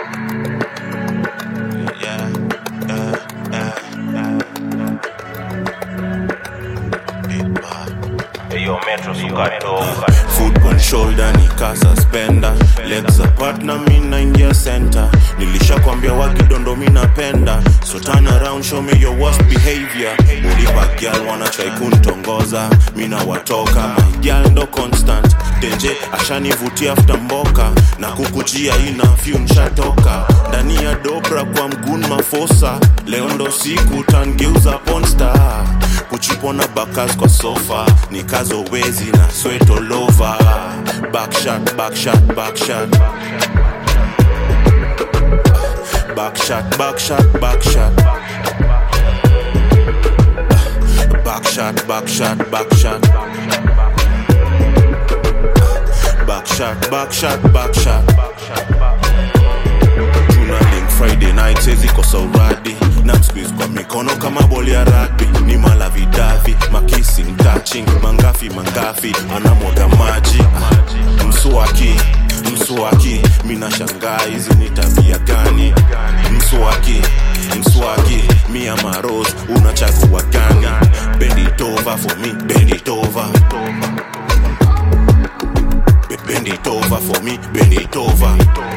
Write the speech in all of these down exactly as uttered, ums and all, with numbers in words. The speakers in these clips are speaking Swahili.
Yeah, yeah, yeah, yeah. Hey, yo, Metro, sukari dogo. Foot on shoulder, nika suspender. Legs apart na mina ingia center. Nilishakwambia wakidondo mina penda. So turn around, show me your worst behavior. Ulipa girl wanna try kuntongoza. Mina watoka, my girl ndo constant. Denje, ashanivutia after mboka. Na kukujia ina few nshatoka. Ndani ya dobra kwa mgun mafosa. Leo ndo siku tangeuza pornstar. Kuchipona bakas kwa sofa. Nikazo wezi na sweat all over. Back shot, back shot, back shot. Back shot, back shot, back shot. Back shot, back shot, back shot. Back shot, back shot, back shot. Tuna link Friday night sezi kosa uradi. Na msqueeze kwa mikono kama boli ya rugby. Ni malavidavi, makissing, touching. Mangafi, mangafi, anamwaga maji. Msuaki, msuaki. Mina shangaa hizi ni tabia gani. Msuaki, msuaki. Mia Marose, unachagua gani. Bend it over for me, bend it over. Bend it over for me, bend it over.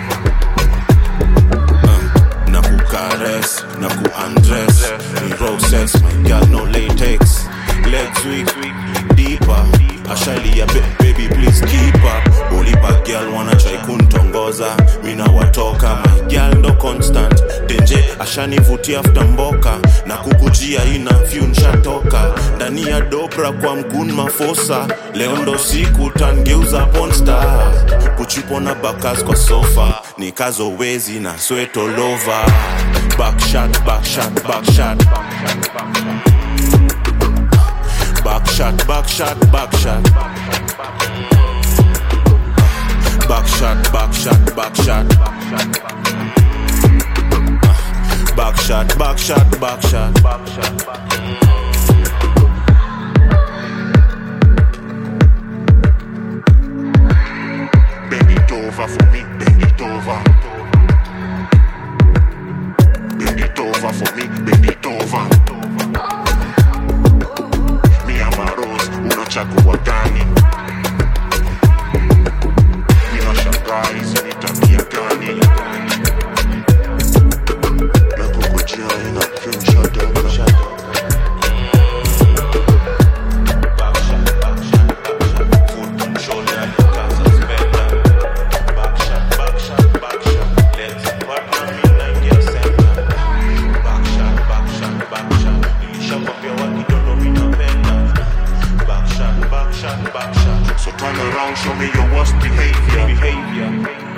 uh, Naku caress, naku undress. Ni raw sex, my girl no latex. Legs weak, deeper. Ashalia baby please keep up. Ulipa girl wanna try kuntongoza. Mina watoka, my girl ndo constant. Denje ashanivutia after mboka. Na kukujia ina few nshatoka. Ndani ya dobra kwa mgun mafosa. Leo ndo siku tangeuza pornstar. Kuchipona bakas kwa sofa. Nikazo wezi na sweat all over. Back shot, back shot, back shot. Back shot, back shot, back shot. Back shot, back shot, back shot. Back shot, back shot, back shot. Bend it over for me, bend it over. Bend it over for me, bend it over. Mia Marose, unachagua gani. Mina shangaa hizi ni tabia gani. Na kukujia ina few nshatoka. So turn around, show me your worst behavior. Behavior.